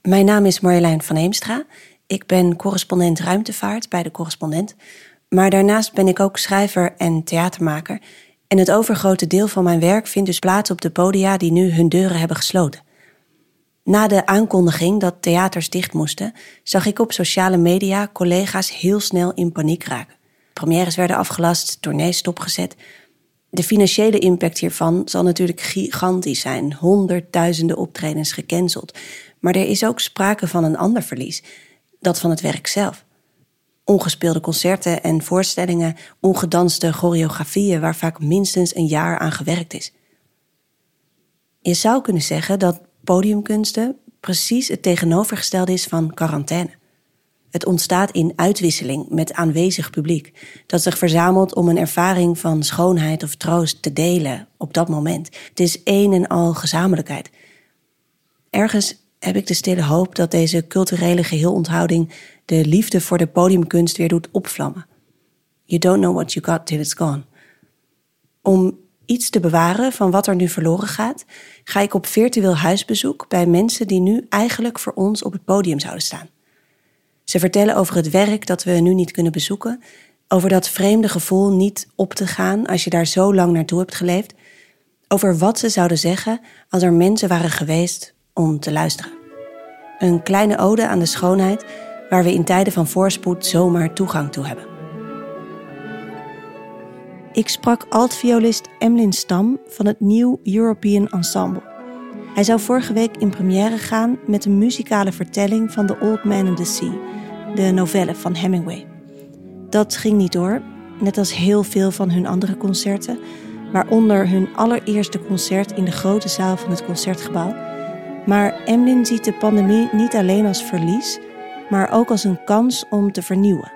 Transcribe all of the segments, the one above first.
Mijn naam is Marjolein van Heemstra. Ik ben correspondent ruimtevaart bij De Correspondent. Maar daarnaast ben ik ook schrijver en theatermaker. En het overgrote deel van mijn werk vindt dus plaats op de podia die nu hun deuren hebben gesloten. Na de aankondiging dat theaters dicht moesten, zag ik op sociale media collega's heel snel in paniek raken. Premières werden afgelast, tournees stopgezet. De financiële impact hiervan zal natuurlijk gigantisch zijn. Honderdduizenden optredens gecanceld. Maar er is ook sprake van een ander verlies. Dat van het werk zelf. Ongespeelde concerten en voorstellingen, ongedanste choreografieën waar vaak minstens een jaar aan gewerkt is. Je zou kunnen zeggen dat podiumkunsten precies het tegenovergestelde is van quarantaine. Het ontstaat in uitwisseling met aanwezig publiek, dat zich verzamelt om een ervaring van schoonheid of troost te delen op dat moment. Het is één en al gezamenlijkheid. Ergens heb ik de stille hoop dat deze culturele geheelonthouding de liefde voor de podiumkunst weer doet opvlammen. You don't know what you got till it's gone. Om iets te bewaren van wat er nu verloren gaat, ga ik op virtueel huisbezoek bij mensen die nu eigenlijk voor ons op het podium zouden staan. Ze vertellen over het werk dat we nu niet kunnen bezoeken, over dat vreemde gevoel niet op te gaan als je daar zo lang naartoe hebt geleefd, over wat ze zouden zeggen als er mensen waren geweest om te luisteren. Een kleine ode aan de schoonheid waar we in tijden van voorspoed zomaar toegang toe hebben. Ik sprak altviolist Emlyn Stam van het New European Ensemble. Hij zou vorige week in première gaan met een muzikale vertelling van The Old Man and the Sea, de novelle van Hemingway. Dat ging niet door, net als heel veel van hun andere concerten, waaronder hun allereerste concert in de grote zaal van het Concertgebouw. Maar Emlyn ziet de pandemie niet alleen als verlies, maar ook als een kans om te vernieuwen.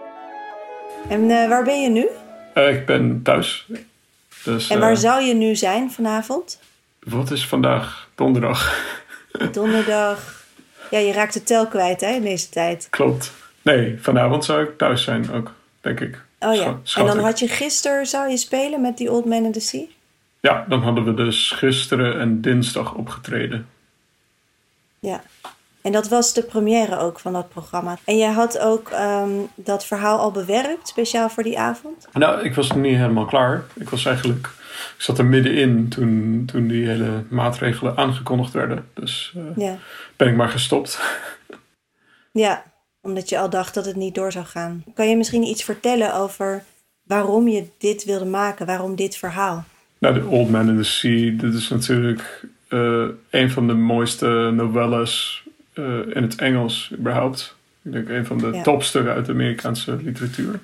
En waar ben je nu? Ik ben thuis. Dus, en waar zou je nu zijn vanavond? Wat is vandaag? Donderdag. Donderdag. Ja, je raakt de tel kwijt hè, in deze tijd. Klopt. Nee, vanavond zou ik thuis zijn ook, denk ik. Oh ja, en dan had je gisteren, zou je spelen met die Old Man and the Sea? Ja, dan hadden we dus gisteren en dinsdag opgetreden. Ja, en dat was de première ook van dat programma. En jij had ook dat verhaal al bewerkt, speciaal voor die avond? Nou, ik was nog niet helemaal klaar. Ik zat er middenin toen die hele maatregelen aangekondigd werden. Dus ben ik maar gestopt. Ja, omdat je al dacht dat het niet door zou gaan. Kan je misschien iets vertellen over waarom je dit wilde maken? Waarom dit verhaal? Nou, The Old Man and the Sea, dit is natuurlijk een van de mooiste novelles in het Engels überhaupt. Ik denk een van de topstukken uit de Amerikaanse literatuur.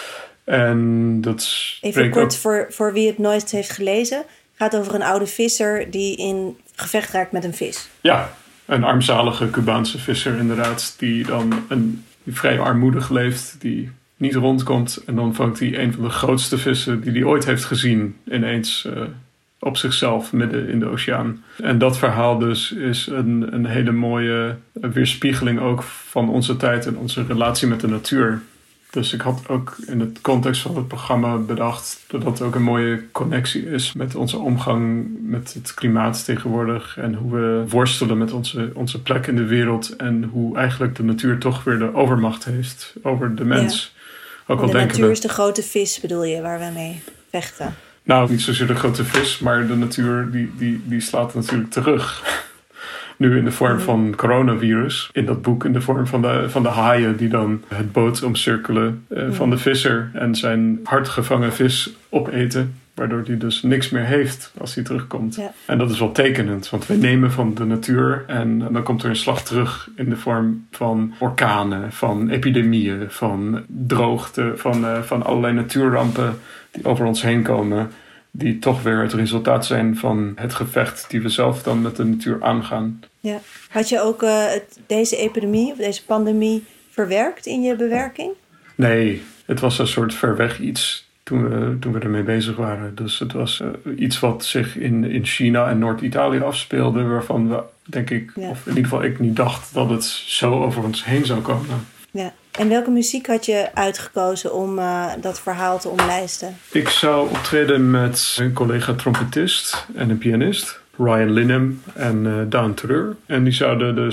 En dat even kort voor wie het nooit heeft gelezen. Het gaat over een oude visser die in gevecht raakt met een vis. Ja, een armzalige Cubaanse visser inderdaad. Die vrij armoedig leeft. Die niet rondkomt. En dan vangt hij een van de grootste vissen die hij ooit heeft gezien. Ineens op zichzelf midden in de oceaan. En dat verhaal dus is een hele mooie weerspiegeling ook van onze tijd en onze relatie met de natuur. Dus ik had ook in het context van het programma bedacht dat dat ook een mooie connectie is met onze omgang met het klimaat tegenwoordig. En hoe we worstelen met onze plek in de wereld. En hoe eigenlijk de natuur toch weer de overmacht heeft over de mens. Ja. Ook al de natuur is de grote vis bedoel je, waar we mee vechten? Nou, niet zozeer de grote vis, maar de natuur die slaat natuurlijk terug. Nu in de vorm van coronavirus. In dat boek in de vorm van de haaien die dan het boot omcirkelen van de visser. En zijn hardgevangen vis opeten. Waardoor hij dus niks meer heeft als hij terugkomt. Ja. En dat is wel tekenend. Want wij nemen van de natuur en dan komt er een slag terug in de vorm van orkanen, van epidemieën, van droogte, van allerlei natuurrampen die over ons heen komen. Die toch weer het resultaat zijn van het gevecht die we zelf dan met de natuur aangaan. Ja. Had je ook deze epidemie of deze pandemie verwerkt in je bewerking? Nee, het was een soort ver weg iets toen we ermee bezig waren. Dus het was iets wat zich in China en Noord-Italië afspeelde, waarvan we, denk ik, of in ieder geval ik niet dacht dat het zo over ons heen zou komen. Ja. En welke muziek had je uitgekozen om dat verhaal te omlijsten? Ik zou optreden met een collega trompetist en een pianist, Ryan Linham en Daan Treur. En die zouden dus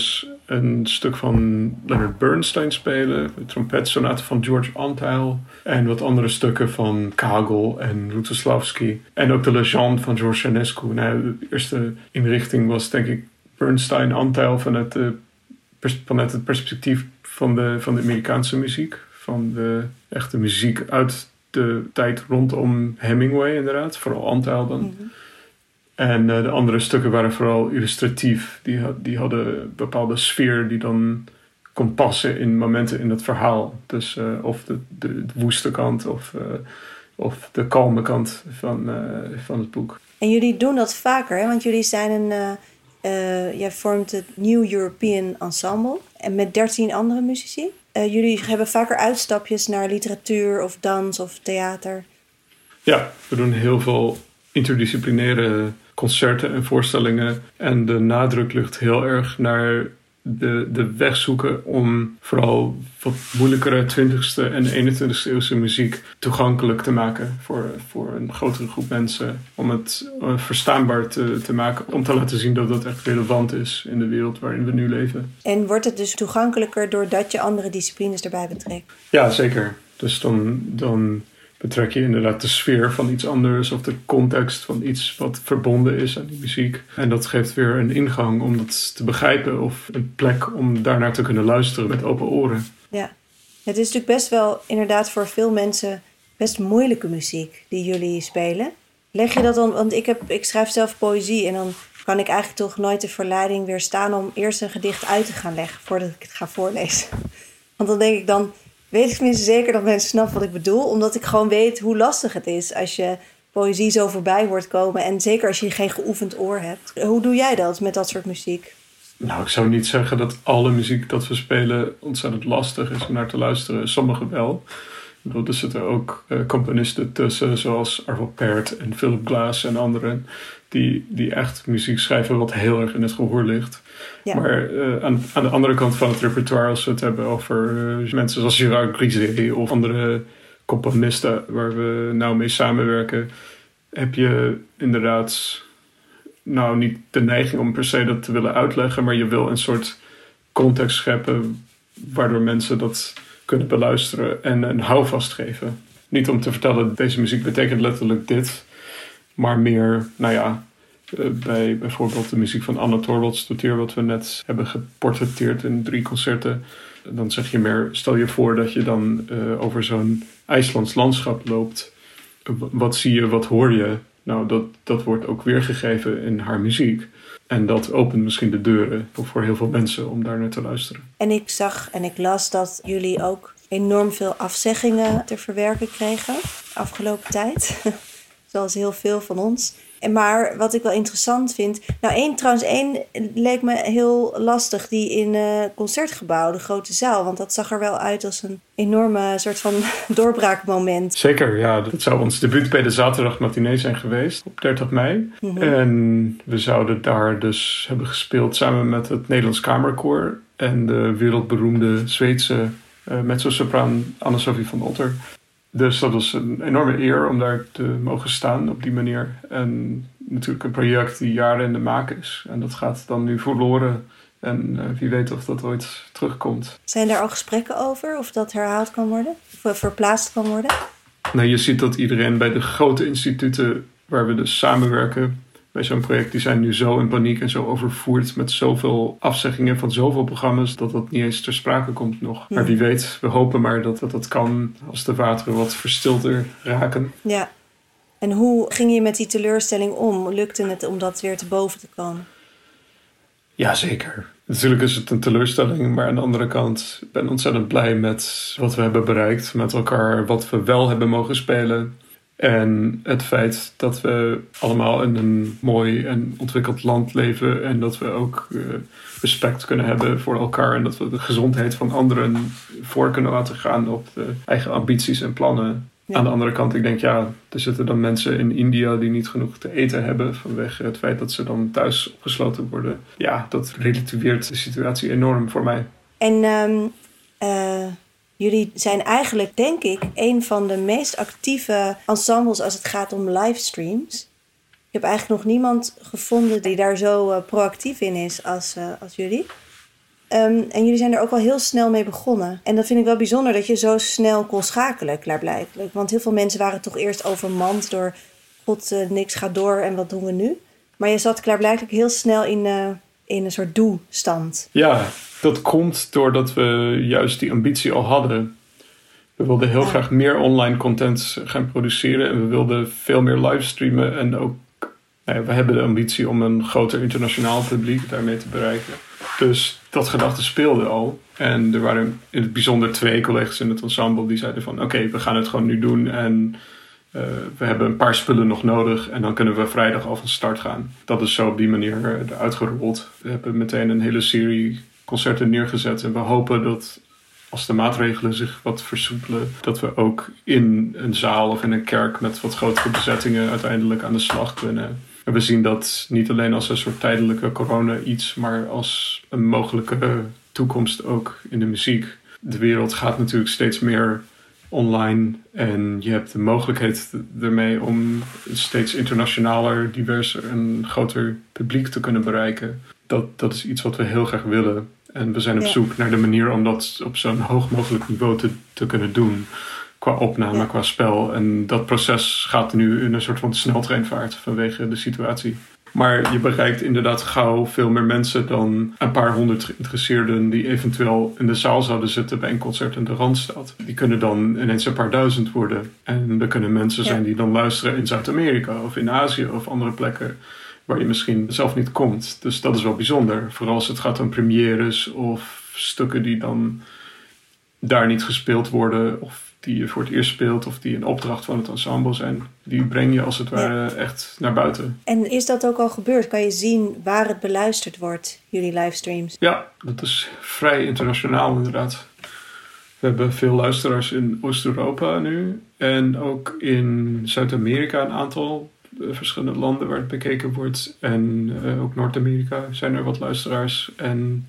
een stuk van Leonard Bernstein spelen. De trompetsonate van George Antheil. En wat andere stukken van Kagel en Lutosławski. En ook de Legende van George Enescu. Nou, de eerste inrichting was denk ik Bernstein, Antheil vanuit het perspectief van de Amerikaanse muziek. Van de echte muziek uit de tijd rondom Hemingway inderdaad. Vooral Antheil dan. Mm-hmm. En de andere stukken waren vooral illustratief. Die hadden een bepaalde sfeer die dan kon passen in momenten in het verhaal. Dus of de woeste kant of de kalme kant van het boek. En jullie doen dat vaker, hè? Want jullie zijn jij vormt het New European Ensemble en met 13 andere muzici. Jullie hebben vaker uitstapjes naar literatuur of dans of theater. Ja, we doen heel veel interdisciplinaire concerten en voorstellingen. En de nadruk ligt heel erg naar de weg zoeken om vooral wat moeilijkere 20e en 21e eeuwse muziek toegankelijk te maken voor een grotere groep mensen. Om het verstaanbaar te maken. Om te laten zien dat dat echt relevant is in de wereld waarin we nu leven. En wordt het dus toegankelijker doordat je andere disciplines erbij betrekt? Ja, zeker. Dus dan betrek je inderdaad de sfeer van iets anders of de context van iets wat verbonden is aan die muziek. En dat geeft weer een ingang om dat te begrijpen of een plek om daarnaar te kunnen luisteren met open oren. Ja, het is natuurlijk best wel inderdaad voor veel mensen best moeilijke muziek die jullie spelen. Leg je dat dan, want ik schrijf zelf poëzie en dan kan ik eigenlijk toch nooit de verleiding weerstaan om eerst een gedicht uit te gaan leggen voordat ik het ga voorlezen. Want dan denk ik weet ik tenminste zeker dat mensen snappen wat ik bedoel. Omdat ik gewoon weet hoe lastig het is als je poëzie zo voorbij hoort komen. En zeker als je geen geoefend oor hebt. Hoe doe jij dat met dat soort muziek? Nou, ik zou niet zeggen dat alle muziek dat we spelen ontzettend lastig is om naar te luisteren. Sommige wel. Er zitten ook componisten tussen, zoals Arvo Pärt en Philip Glass en anderen. Die echt muziek schrijven wat heel erg in het gehoor ligt. Ja. Maar aan de andere kant van het repertoire, als we het hebben over mensen zoals Gérard Griset of andere componisten waar we nou mee samenwerken, heb je inderdaad niet de neiging om per se dat te willen uitleggen, maar je wil een soort context scheppen waardoor mensen dat kunnen beluisteren en een houvast geven. Niet om te vertellen, deze muziek betekent letterlijk dit, maar meer, bij bijvoorbeeld de muziek van Anna Torvalds-Totier, wat we net hebben geportretteerd in 3 concerten. Dan zeg je meer, stel je voor dat je dan over zo'n IJslands landschap loopt. Wat zie je, wat hoor je? Nou, dat wordt ook weergegeven in haar muziek. En dat opent misschien de deuren voor heel veel mensen om daar naar te luisteren. En ik zag en ik las dat jullie ook enorm veel afzeggingen te verwerken kregen afgelopen tijd. Zoals heel veel van ons. Maar wat ik wel interessant vind. Eén leek me heel lastig. Die in Concertgebouw, de grote zaal. Want dat zag er wel uit als een enorme soort van doorbraakmoment. Zeker, ja. Dat zou ons debuut bij de zaterdagmatinee zijn geweest. Op 30 mei. Mm-hmm. En we zouden daar dus hebben gespeeld samen met het Nederlands Kamerkoor. En de wereldberoemde Zweedse mezzo-sopraan Anna-Sophie van Otter. Dus dat was een enorme eer om daar te mogen staan op die manier. En natuurlijk een project die jaren in de maak is. En dat gaat dan nu verloren. En wie weet of dat ooit terugkomt. Zijn er al gesprekken over of dat herhaald kan worden? Of verplaatst kan worden? Nou, je ziet dat iedereen bij de grote instituten waar we dus samenwerken bij zo'n project, die zijn nu zo in paniek en zo overvoerd met zoveel afzeggingen van zoveel programma's, dat dat niet eens ter sprake komt nog. Maar wie weet, we hopen maar dat kan als de wateren wat verstilter raken. Ja. En hoe ging je met die teleurstelling om? Lukte het om dat weer te boven te komen? Ja, zeker. Natuurlijk is het een teleurstelling, maar aan de andere kant ben ik ontzettend blij met wat we hebben bereikt met elkaar, wat we wel hebben mogen spelen. En het feit dat we allemaal in een mooi en ontwikkeld land leven en dat we ook respect kunnen hebben voor elkaar en dat we de gezondheid van anderen voor kunnen laten gaan op de eigen ambities en plannen. Ja. Aan de andere kant, ik denk er zitten dan mensen in India die niet genoeg te eten hebben vanwege het feit dat ze dan thuis opgesloten worden. Ja, dat relativeert de situatie enorm voor mij. En jullie zijn eigenlijk, denk ik, een van de meest actieve ensembles als het gaat om livestreams. Ik heb eigenlijk nog niemand gevonden die daar zo proactief in is als jullie. En jullie zijn er ook al heel snel mee begonnen. En dat vind ik wel bijzonder dat je zo snel kon schakelen, klaarblijkelijk. Want heel veel mensen waren toch eerst overmand door... God, niks gaat door en wat doen we nu? Maar je zat klaarblijkelijk heel snel in een soort doe-stand. Ja, dat komt doordat we juist die ambitie al hadden. We wilden heel graag meer online content gaan produceren. En we wilden veel meer livestreamen. En ook, we hebben de ambitie om een groter internationaal publiek daarmee te bereiken. Dus dat gedachte speelde al. En er waren in het bijzonder 2 collega's in het ensemble die zeiden van... Oké, we gaan het gewoon nu doen en we hebben een paar spullen nog nodig. En dan kunnen we vrijdag al van start gaan. Dat is zo op die manier uitgerold. We hebben meteen een hele serie concerten neergezet. En we hopen dat als de maatregelen zich wat versoepelen... dat we ook in een zaal of in een kerk met wat grotere bezettingen uiteindelijk aan de slag kunnen... En we zien dat niet alleen als een soort tijdelijke corona-iets... maar als een mogelijke toekomst ook in de muziek. De wereld gaat natuurlijk steeds meer online... en je hebt de mogelijkheid ermee om steeds internationaler, diverser... en groter publiek te kunnen bereiken. Dat is iets wat we heel graag willen. En we zijn op zoek naar de manier om dat op zo'n hoog mogelijk niveau te kunnen doen... qua opname, qua spel. En dat proces gaat nu in een soort van sneltreinvaart vanwege de situatie. Maar je bereikt inderdaad gauw veel meer mensen dan een paar 100 geïnteresseerden... die eventueel in de zaal zouden zitten bij een concert in de Randstad. Die kunnen dan ineens een paar duizend worden. En er kunnen mensen zijn die dan luisteren in Zuid-Amerika of in Azië of andere plekken... waar je misschien zelf niet komt. Dus dat is wel bijzonder. Vooral als het gaat om premières of stukken die dan daar niet gespeeld worden... of die je voor het eerst speelt of die een opdracht van het ensemble zijn. Die breng je als het ware echt naar buiten. En is dat ook al gebeurd? Kan je zien waar het beluisterd wordt, jullie livestreams? Ja, dat is vrij internationaal inderdaad. We hebben veel luisteraars in Oost-Europa nu. En ook in Zuid-Amerika een aantal verschillende landen waar het bekeken wordt. En ook Noord-Amerika zijn er wat luisteraars. En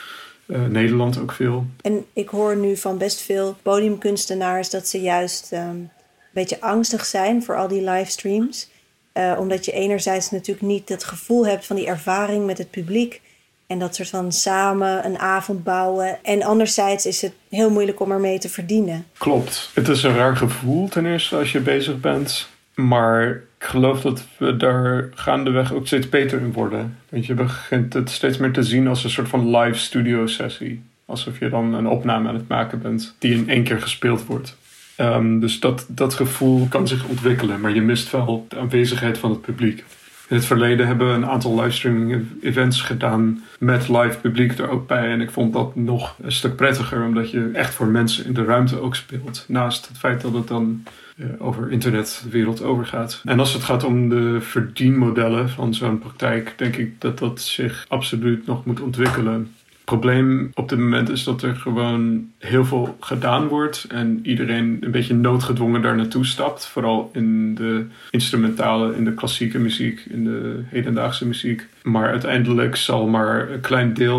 Nederland ook veel. En ik hoor nu van best veel podiumkunstenaars dat ze juist een beetje angstig zijn voor al die livestreams. Omdat je enerzijds natuurlijk niet het gevoel hebt van die ervaring met het publiek. En dat soort van samen een avond bouwen. En anderzijds is het heel moeilijk om ermee te verdienen. Klopt. Het is een raar gevoel ten eerste als je bezig bent. Maar ik geloof dat we daar gaandeweg ook steeds beter in worden. Want je begint het steeds meer te zien als een soort van live studio sessie. Alsof je dan een opname aan het maken bent die in 1 keer gespeeld wordt. Dus dat gevoel kan zich ontwikkelen. Maar je mist wel de aanwezigheid van het publiek. In het verleden hebben we een aantal livestreaming events gedaan met live publiek er ook bij. En ik vond dat nog een stuk prettiger, omdat je echt voor mensen in de ruimte ook speelt. Naast het feit dat het dan over internet de wereld overgaat. En als het gaat om de verdienmodellen van zo'n praktijk, denk ik dat dat zich absoluut nog moet ontwikkelen. Het probleem op dit moment is dat er gewoon heel veel gedaan wordt en iedereen een beetje noodgedwongen daar naartoe stapt. Vooral in de instrumentale, in de klassieke muziek, in de hedendaagse muziek. Maar uiteindelijk zal maar een klein deel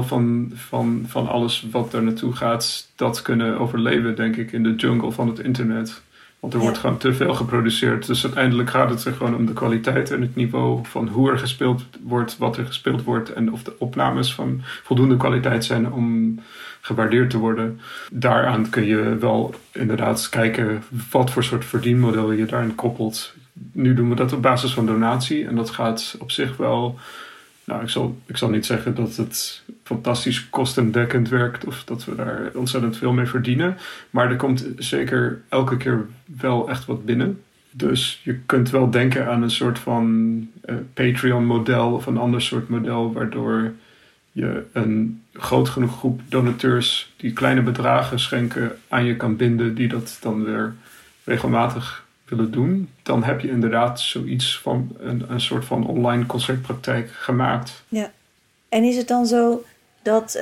van alles wat daar naartoe gaat, dat kunnen overleven, denk ik, in de jungle van het internet. Want er wordt gewoon te veel geproduceerd. Dus uiteindelijk gaat het er gewoon om de kwaliteit en het niveau van hoe er gespeeld wordt, wat er gespeeld wordt en of de opnames van voldoende kwaliteit zijn om gewaardeerd te worden. Daaraan kun je wel inderdaad kijken wat voor soort verdienmodel je daarin koppelt. Nu doen we dat op basis van donatie en dat gaat op zich wel. Nou, ik zal niet zeggen dat het fantastisch kostendekkend werkt of dat we daar ontzettend veel mee verdienen. Maar er komt zeker elke keer wel echt wat binnen. Dus je kunt wel denken aan een soort van Patreon-model of een ander soort model, waardoor je een groot genoeg groep donateurs die kleine bedragen schenken aan je kan binden, die dat dan weer regelmatig willen doen. Dan heb je inderdaad zoiets van een soort van online concertpraktijk gemaakt. Ja. En is het dan zo dat,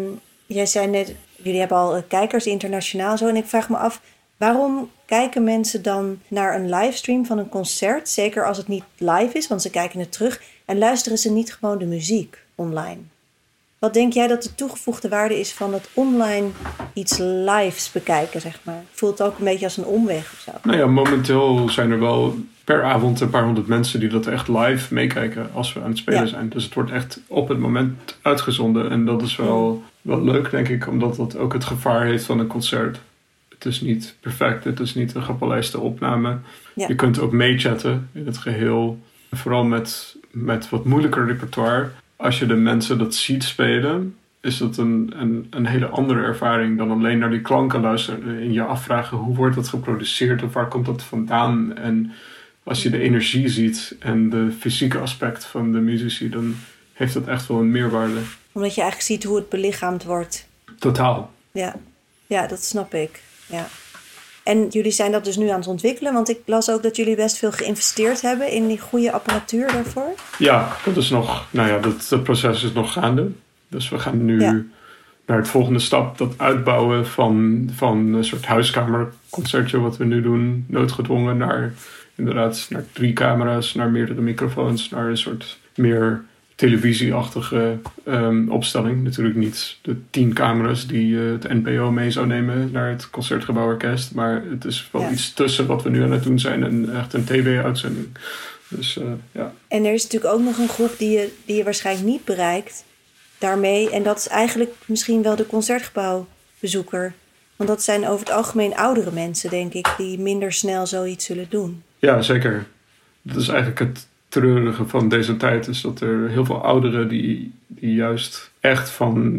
jij zei net, jullie hebben al kijkers internationaal zo, en ik vraag me af, waarom kijken mensen dan naar een livestream van een concert, zeker als het niet live is, want ze kijken het terug, en luisteren ze niet gewoon de muziek online? Wat denk jij dat de toegevoegde waarde is van het online iets lives bekijken, zeg maar? Voelt het ook een beetje als een omweg of zo? Nou ja, momenteel zijn er wel per avond een paar 100 mensen die dat echt live meekijken als we aan het spelen zijn. Dus het wordt echt op het moment uitgezonden. En dat is wel wel leuk, denk ik, omdat dat ook het gevaar heeft van een concert. Het is niet perfect, het is niet een gepolijste opname. Ja. Je kunt ook meechatten in het geheel. Vooral met wat moeilijker repertoire. Als je de mensen dat ziet spelen, is dat een hele andere ervaring dan alleen naar die klanken luisteren. En je afvragen, hoe wordt dat geproduceerd of waar komt dat vandaan? En als je de energie ziet en de fysieke aspect van de muzici, dan heeft dat echt wel een meerwaarde. Omdat je eigenlijk ziet hoe het belichaamd wordt. Totaal. Ja, dat snap ik. Ja. En jullie zijn dat dus nu aan het ontwikkelen, want ik las ook dat jullie best veel geïnvesteerd hebben in die goede apparatuur daarvoor. Ja, dat is nog, dat proces is nog gaande. Dus we gaan nu naar het volgende stap, dat uitbouwen van een soort huiskamerconcertje wat we nu doen. Noodgedwongen naar 3 camera's, naar meerdere microfoons, naar een soort meer televisieachtige opstelling. Natuurlijk niet de 10 camera's die het NPO mee zou nemen naar het Concertgebouworkest. Maar het is wel iets tussen wat we nu aan het doen zijn en echt een tv-uitzending. Dus, ja. En er is natuurlijk ook nog een groep die je waarschijnlijk niet bereikt daarmee. En dat is eigenlijk misschien wel de Concertgebouwbezoeker. Want dat zijn over het algemeen oudere mensen, denk ik, die minder snel zoiets zullen doen. Ja, zeker. Dat is eigenlijk het treurige van deze tijd, is dat er heel veel ouderen die juist echt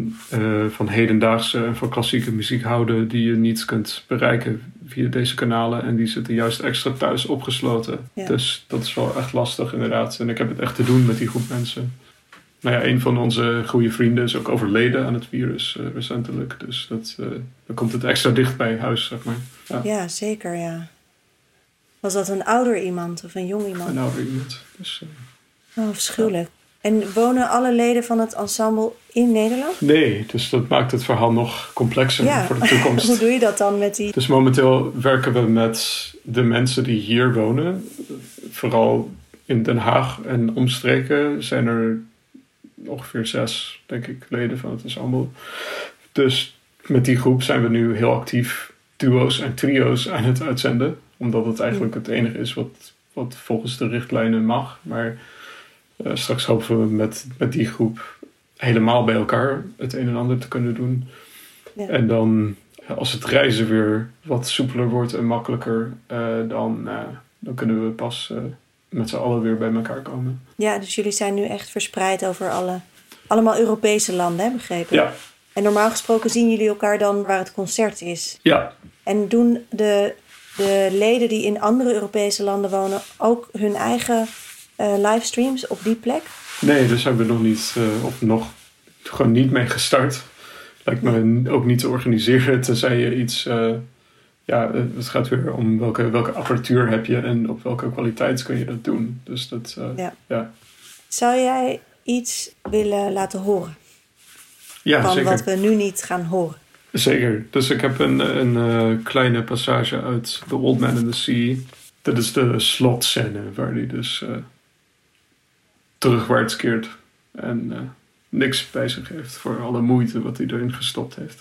van hedendaagse en van klassieke muziek houden, die je niet kunt bereiken via deze kanalen. En die zitten juist extra thuis opgesloten. Ja. Dus dat is wel echt lastig inderdaad. En ik heb het echt te doen met die groep mensen. Een van onze goede vrienden is ook overleden aan het virus recentelijk. Dus dan komt het extra dicht bij huis, zeg maar. Ja, zeker, ja. Was dat een ouder iemand of een jong iemand? Een ouder iemand. Dus, afschuwelijk. Ja. En wonen alle leden van het ensemble in Nederland? Nee, dus dat maakt het verhaal nog complexer voor de toekomst. Hoe doe je dat dan met die... Dus momenteel werken we met de mensen die hier wonen. Vooral in Den Haag en omstreken zijn er ongeveer 6, denk ik, leden van het ensemble. Dus met die groep zijn we nu heel actief duo's en trio's aan het uitzenden. Omdat het eigenlijk het enige is wat volgens de richtlijnen mag. Maar straks hopen we met die groep helemaal bij elkaar het een en ander te kunnen doen. Ja. En dan, als het reizen weer wat soepeler wordt en makkelijker, dan kunnen we pas met z'n allen weer bij elkaar komen. Ja, dus jullie zijn nu echt verspreid over allemaal Europese landen, hè, begrepen? Ja. En normaal gesproken zien jullie elkaar dan waar het concert is? Ja. En doen de leden die in andere Europese landen wonen ook hun eigen livestreams op die plek? Nee, daar zijn we nog niet, gewoon niet mee gestart. Lijkt me ook niet te organiseren, tenzij je iets... het gaat weer om welke apparatuur heb je en op welke kwaliteit kun je dat doen. Dus dat, ja. Zou jij iets willen laten horen? Ja, van zeker. Wat we nu niet gaan horen? Zeker. Dus ik heb een kleine passage uit The Old Man in the Sea. Dat is de slotscène waar hij dus terugwaarts keert. En niks bij zich heeft voor alle moeite wat hij erin gestopt heeft.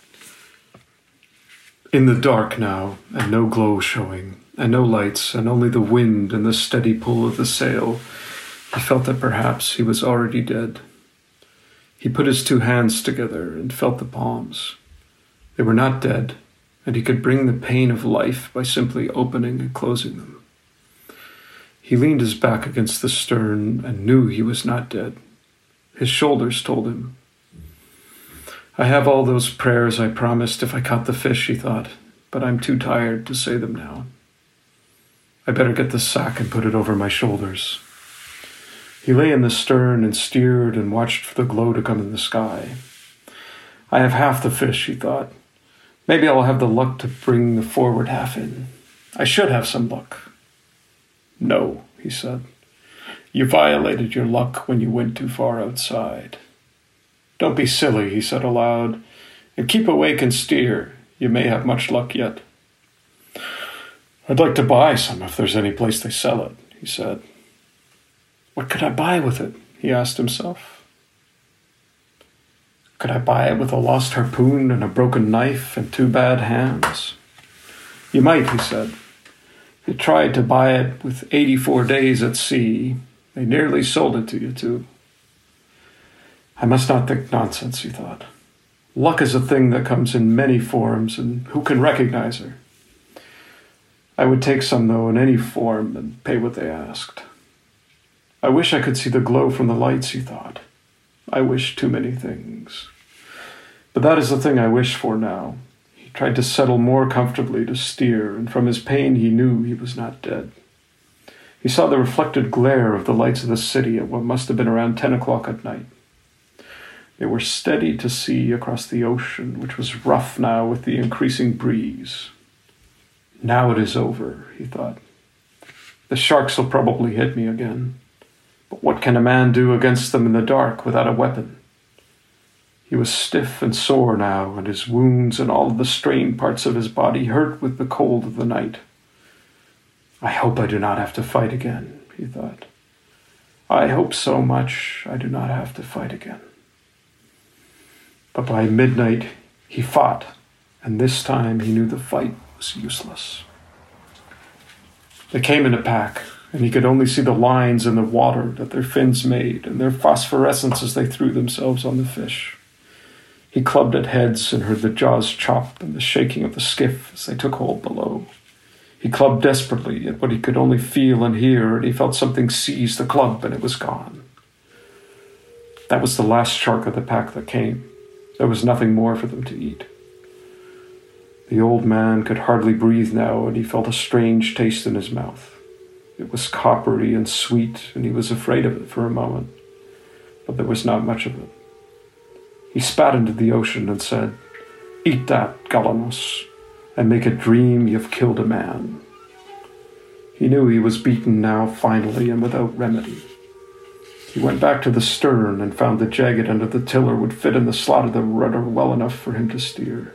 In the dark now, and no glow showing, and no lights, and only the wind and the steady pull of the sail, he felt that perhaps he was already dead. He put his 2 hands together and felt the palms. They were not dead, and he could bring the pain of life by simply opening and closing them. He leaned his back against the stern and knew he was not dead. His shoulders told him. I have all those prayers I promised if I caught the fish, he thought, but I'm too tired to say them now. I better get the sack and put it over my shoulders. He lay in the stern and steered and watched for the glow to come in the sky. I have half the fish, he thought. Maybe I'll have the luck to bring the forward half in. I should have some luck. No, he said. You violated your luck when you went too far outside. Don't be silly, he said aloud, and keep awake and steer. You may have much luck yet. I'd like to buy some if there's any place they sell it, he said. What could I buy with it? He asked himself. Could I buy it with a lost harpoon and a broken knife and 2 bad hands? You might, he said. You tried to buy it with 84 days at sea. They nearly sold it to you, too. I must not think nonsense, he thought. Luck is a thing that comes in many forms, and who can recognize her? I would take some, though, in any form and pay what they asked. I wish I could see the glow from the lights, he thought. I wish too many things. But that is the thing I wish for now. He tried to settle more comfortably to steer, and from his pain he knew he was not dead. He saw the reflected glare of the lights of the city at what must have been around 10 o'clock at night. They were steady to see across the ocean, which was rough now with the increasing breeze. Now it is over, he thought. The sharks will probably hit me again. But what can a man do against them in the dark without a weapon? He was stiff and sore now, and his wounds and all of the strained parts of his body hurt with the cold of the night. I hope I do not have to fight again, he thought. I hope so much I do not have to fight again. But by midnight he fought, and this time he knew the fight was useless. They came in a pack, and he could only see the lines in the water that their fins made and their phosphorescence as they threw themselves on the fish. He clubbed at heads and heard the jaws chop and the shaking of the skiff as they took hold below. He clubbed desperately at what he could only feel and hear, and he felt something seize the club, and it was gone. That was the last shark of the pack that came. There was nothing more for them to eat. The old man could hardly breathe now, and he felt a strange taste in his mouth. It was coppery and sweet, and he was afraid of it for a moment, but there was not much of it. He spat into the ocean and said, "Eat that, Galanos, and make it dream you've killed a man." He knew he was beaten now, finally, and without remedy. He went back to the stern and found the jagged end of the tiller would fit in the slot of the rudder well enough for him to steer.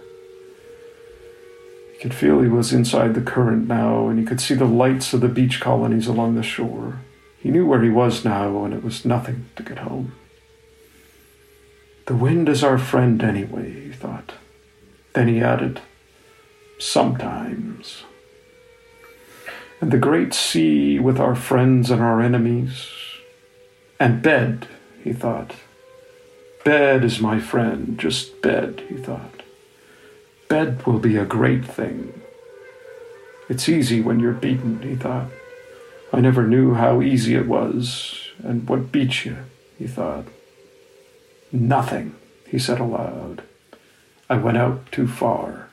He could feel he was inside the current now, and he could see the lights of the beach colonies along the shore. He knew where he was now, and it was nothing to get home. The wind is our friend anyway, he thought. Then he added, sometimes. And the great sea with our friends and our enemies. And bed, he thought. Bed is my friend, just bed, he thought. Bed will be a great thing. It's easy when you're beaten, he thought. I never knew how easy it was, and what beat you, he thought. Nothing, he said aloud. I went out too far.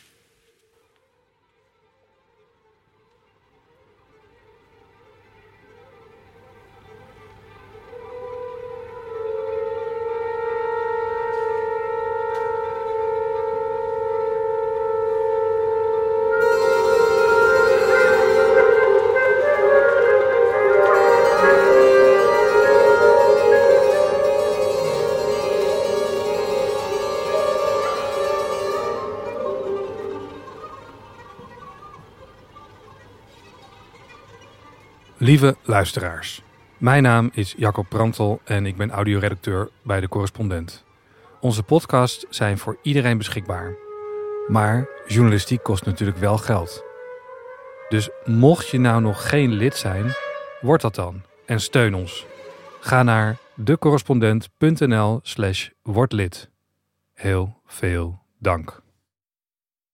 Lieve luisteraars, mijn naam is Jacob Prantel en ik ben audioredacteur bij De Correspondent. Onze podcasts zijn voor iedereen beschikbaar. Maar journalistiek kost natuurlijk wel geld. Dus mocht je nou nog geen lid zijn, word dat dan en steun ons. Ga naar decorrespondent.nl/wordlid. Heel veel dank.